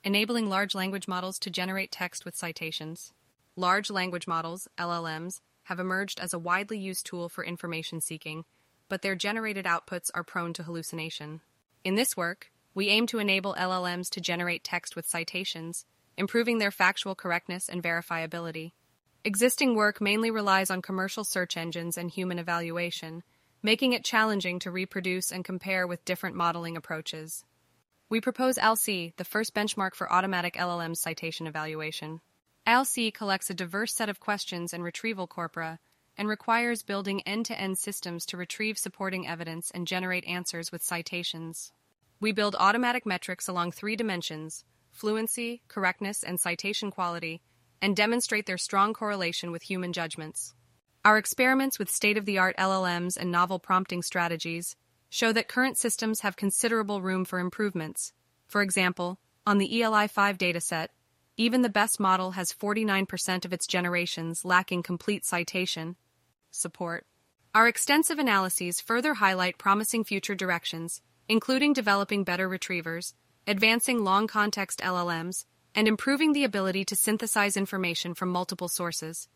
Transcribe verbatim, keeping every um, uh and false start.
enabling large language models to generate text with citations. Large language models, L L Ms, have emerged as a widely used tool for information seeking, but their generated outputs are prone to hallucination. In this work, we aim to enable L L Ms to generate text with citations, improving their factual correctness and verifiability. Existing work mainly relies on commercial search engines and human evaluation, making it challenging to reproduce and compare with different modeling approaches. We propose A L C, the first benchmark for automatic L L M citation evaluation. A L C collects a diverse set of questions and retrieval corpora and requires building end-to-end systems to retrieve supporting evidence and generate answers with citations. We build automatic metrics along three dimensions: fluency, correctness, and citation quality, and demonstrate their strong correlation with human judgments. Our experiments with state-of-the-art L L Ms and novel prompting strategies show that current systems have considerable room for improvements. For example, on the E L I five dataset, even the best model has forty-nine percent of its generations lacking complete citation support. Our extensive analyses further highlight promising future directions, including developing better retrievers, advancing long-context L L Ms, and improving the ability to synthesize information from multiple sources.